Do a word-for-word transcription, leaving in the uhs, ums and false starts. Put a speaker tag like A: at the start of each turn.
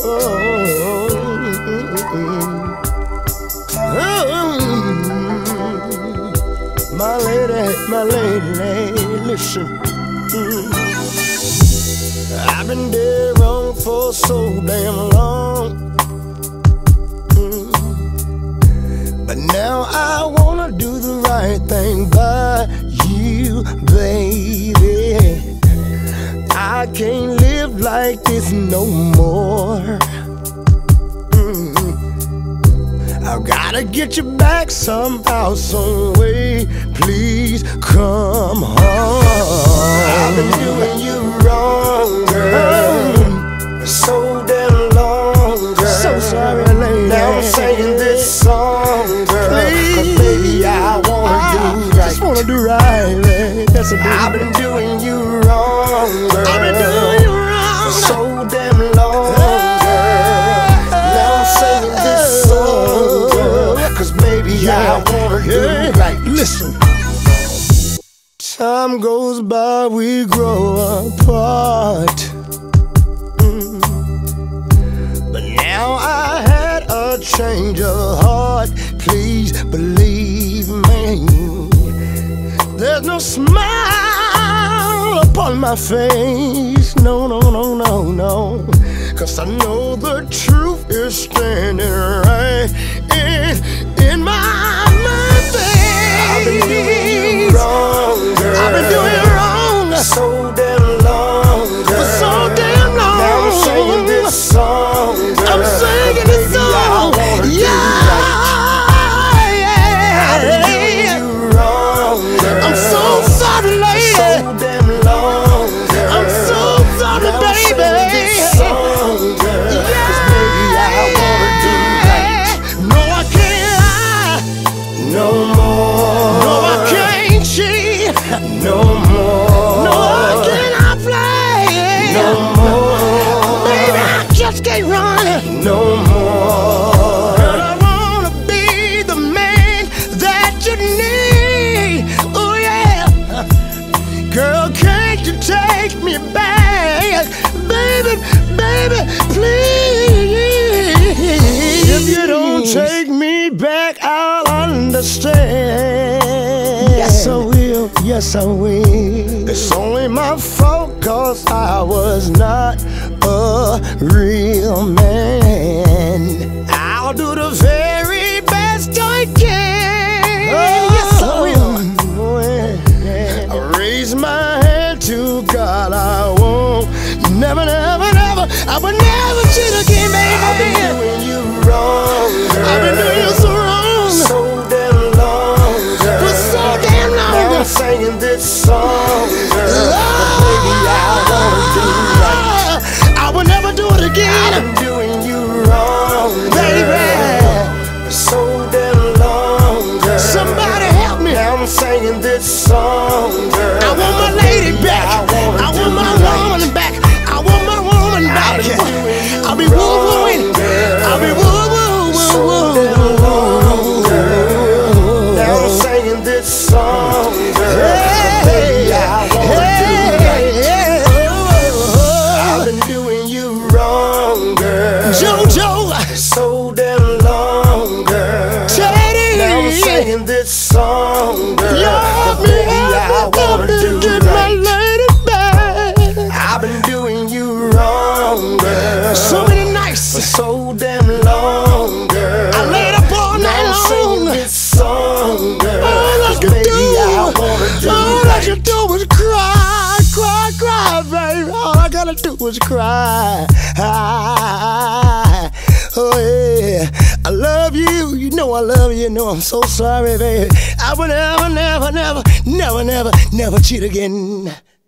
A: My lady, my lady, listen. Mm. I've been dead wrong for so damn long. Mm. But now I wanna do the right thing by you, baby. I can't live like this no more. I've gotta get you back somehow, some way. Please come home. I've been doing you wrong, girl, so damn long, girl. So sorry, lady. Now I'm singing this song, girl, please. 'Cause baby, I wanna I do right. Just wanna do right, man. That's a I've been doing you wrong, girl. I've been doing you wrong so damn long, girl. Now I'm singing this song, girl, 'cause baby, yeah. I wanna do yeah. right. Listen. Time goes by, we grow apart. Mm. But now I had a change of heart. Please believe me. There's no smile upon my face. No, no, no, no, no. 'Cause I know the truth is standing right in, in my mind. I've been doing you wrong, girl. I've been doing you wrong so damn long, girl. For so damn long. Now I'm singing this song, girl. I'm singing this song. Yeah. I'm so sorry, lady. So damn long, girl. I'm so sorry, now baby. I'm this song, girl. Yeah. 'Cause baby, I wanna do right. No, I can't. No more. No, I can't cheat. No more. No, I cannot play. No more. Baby, I just can't run. No more. Girl, I wanna be the man that you need. Oh yeah. Girl, can't you take me back? Baby, baby, please. If you don't take me back, I'll understand. Yes, I will, yes, I will. It's only my fault, 'cause I was not a real man. I'll do the very best I can. Oh, yes, I will. I raise my hand to God, I won't. Never, never, never, I would never cheat again, baby. I've been doing you wrong, girl. I've been doing you so wrong, so damn long, girl. For so damn long. Now I'm singing this song, girl. Oh, baby, I wanna do right. I would never do it again. I've been doing you wrong, baby. So damn long, girl. Somebody help me. Now I'm singing this song, girl. I want my lady back. I, I want my woman right. back. I want my woman back. I'll be woo-wooing. I'll be woo-woo, woo-woo. Now I'm singing this song, girl. Hey, baby, I wanna hey, do right. Yeah. I've been doing you wrong, girl. JoJo. So damn long, girl. Teddy. Now I'm singing this song, girl. Yeah, baby, I wanna do right. I've been doing you wrong, girl. So many nights, for so damn long, girl. I laid up all night long. Now I'm singing this song, girl. All I can do, do all right. I can do is cry, cry, cry, baby. All I gotta do is cry. Oh yeah, I love you. You know I love you. You know I'm so sorry, baby. I will never, never, never, never, never, never cheat again.